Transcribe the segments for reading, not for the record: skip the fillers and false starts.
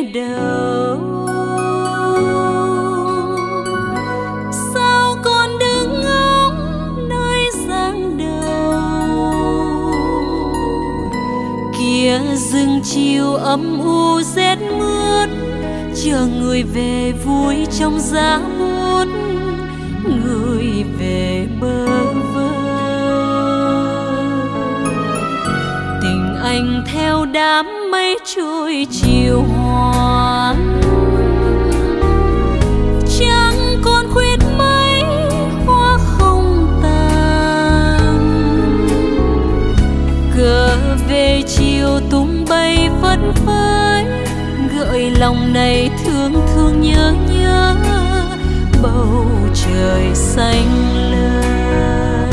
đâu? Sao còn đứng ngóng nơi giang đầu? Kia rừng chiều âm u rét mướt, chờ người về vui trong giá buốt, người về bơ vơ. Tình anh theo đám mây trôi chiều hoa, chẳng còn khuyết mấy hoa không tàn. Cờ về chiều tung bay phất phới, gợi lòng này thương thương nhớ nhớ bầu trời xanh lơ.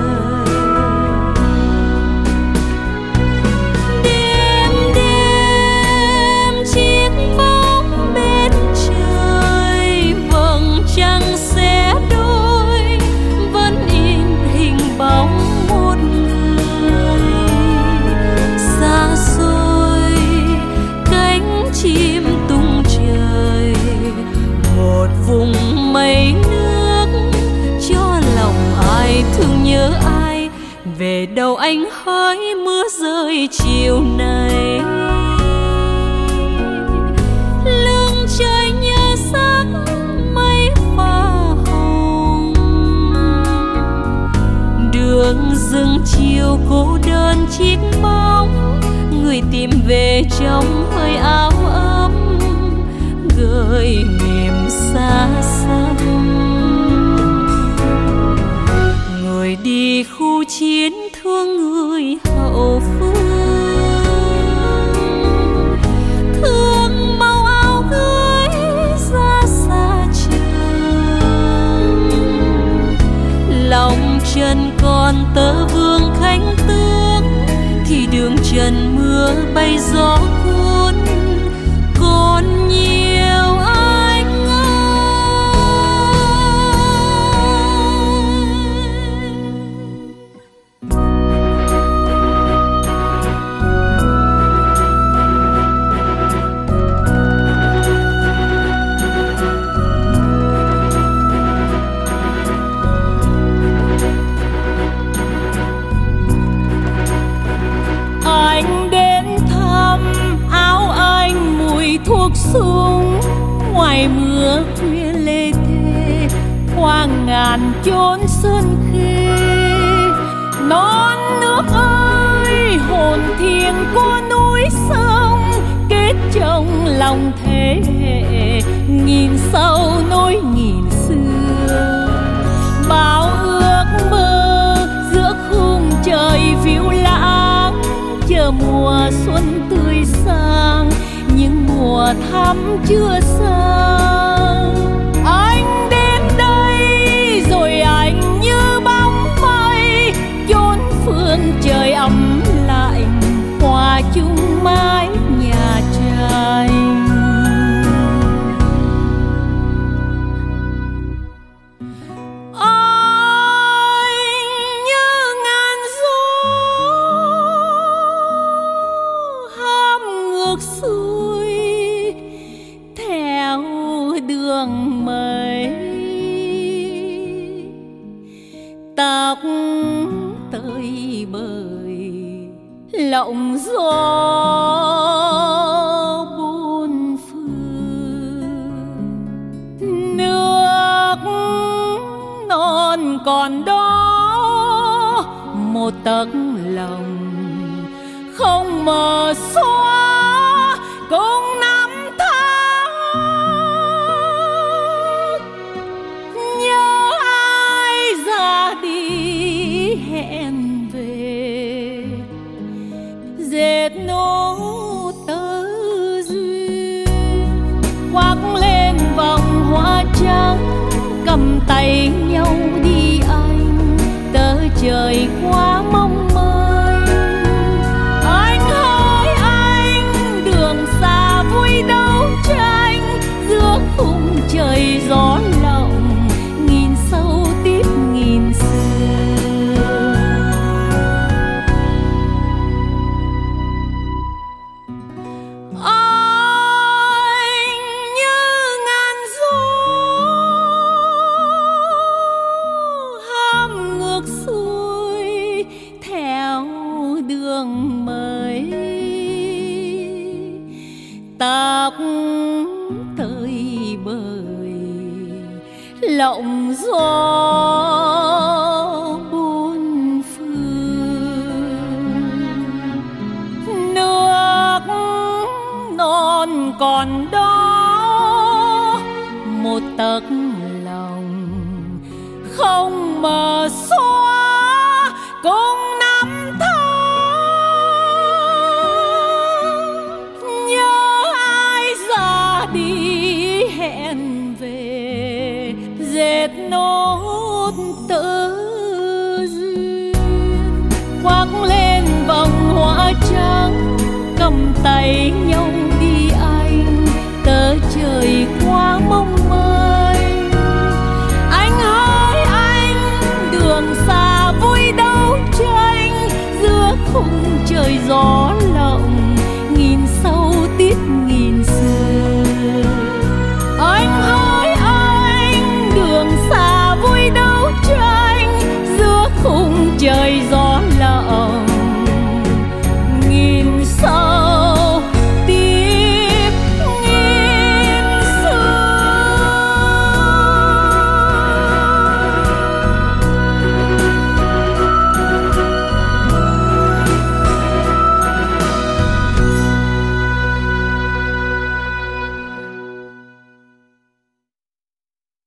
Đêm đêm chiếc bóng bên trời, vầng trăng xé đôi, vẫn in hình bóng một người xa xôi. Cánh chim tung trời, một vùng mây nước, cho lòng ai thương nhớ ai. Về đâu anh hỡi mưa rơi chiều nay, lưng trời nhớ sắc mây pha hồng. Đường rừng chiều cô đơn chiếc bóng, người tìm về trong hơi áo ấm, gợi mềm xa xăm. Người đi khu chiến thương người hậu phương, thương màu áo gửi ra xa trường. Lòng chân còn tơ vương khánh tướng, thì đường trần mưa bay gió cuốn, còn nhiều anh súng. Ngoài mưa khuya lê thê, qua ngàn chốn sơn khê. Non nước ơi hồn thiêng của núi sông, kết trong lòng thế hệ nghìn sau nối nghìn xưa. Bao ước mơ giữa khung trời phiêu lãng, chờ mùa xuân tươi sang, nhưng mùa thắm chưa sang. Anh đến đây rồi anh như bóng mây, chốn phương trời ấm lạnh, hòa chung mái nhà tranh. Tóc tơi bời lộng gió buồn phương. Nước non còn đó một tấc lòng không mờ xóa, cũng năm tháng nhớ ai ra đi hẹn về, dệt nốt tơ duyên khoác lên vòng hoa trắng, cầm tay nhau đi anh tớ trời quá mong manh. Anh hỡi anh, đường xa vui đấu tranh giữa khung trời gió lộng, nghìn sâu tiếp nghìn xưa. tóc tơi bời lộng gió buôn phương. Nước non còn đó một tấc lòng không mờ xóa cũng năm tháng. Nhớ ai ra đi hẹn về dệt nốt tơ duyên, khoác lên vòng hoa trắng cầm tay nhau đi anh tớ trời qua mong mây. Anh ơi anh, đường xa vui đấu tranh giữa khung trời gió